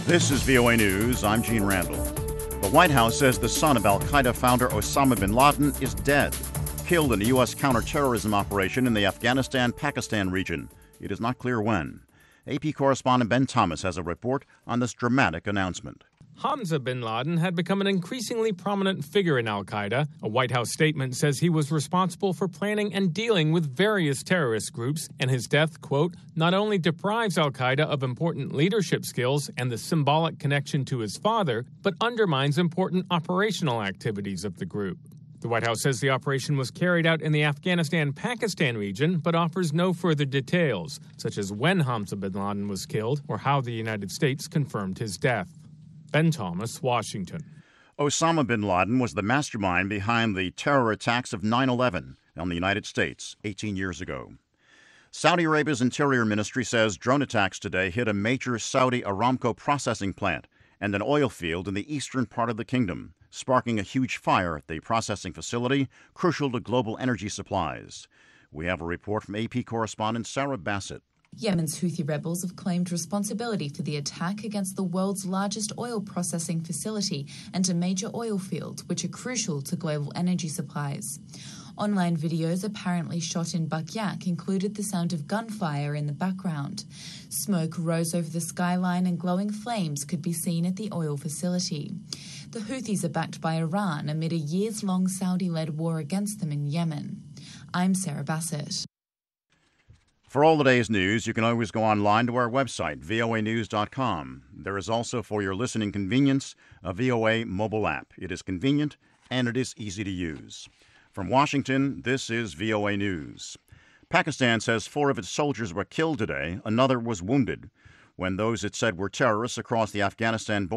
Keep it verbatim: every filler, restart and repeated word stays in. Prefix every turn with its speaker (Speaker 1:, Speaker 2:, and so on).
Speaker 1: This is V O A News. I'm Gene Randall. The White House says the son of al-Qaeda founder Osama bin Laden is dead, killed in a U S counterterrorism operation in the Afghanistan-Pakistan region. It is not clear when. A P correspondent Ben Thomas has a report on this dramatic announcement.
Speaker 2: Hamza bin Laden had become an increasingly prominent figure in al-Qaeda. A White House statement says he was responsible for planning and dealing with various terrorist groups, and his death, quote, not only deprives al-Qaeda of important leadership skills and the symbolic connection to his father, but undermines important operational activities of the group. The White House says the operation was carried out in the Afghanistan-Pakistan region, but offers no further details, such as when Hamza bin Laden was killed or how the United States confirmed his death. Ben Thomas, Washington.
Speaker 1: Osama bin Laden was the mastermind behind the terror attacks of nine eleven on the United States eighteen years ago. Saudi Arabia's Interior Ministry says drone attacks today hit a major Saudi Aramco processing plant and an oil field in the eastern part of the kingdom, sparking a huge fire at the processing facility, crucial to global energy supplies. We have a report from A P correspondent Sarah Bassett.
Speaker 3: Yemen's Houthi rebels have claimed responsibility for the attack against the world's largest oil processing facility and a major oil field, which are crucial to global energy supplies. Online videos apparently shot in Bakyak included the sound of gunfire in the background. Smoke rose over the skyline and glowing flames could be seen at the oil facility. The Houthis are backed by Iran amid a years-long Saudi-led war against them in Yemen. I'm Sarah Bassett.
Speaker 1: For all the day's news, you can always go online to our website, V O A news dot com. There is also, for your listening convenience, a V O A mobile app. It is convenient and it is easy to use. From Washington, this is V O A News. Pakistan says four of its soldiers were killed today. Another was wounded when those it said were terrorists across the Afghanistan border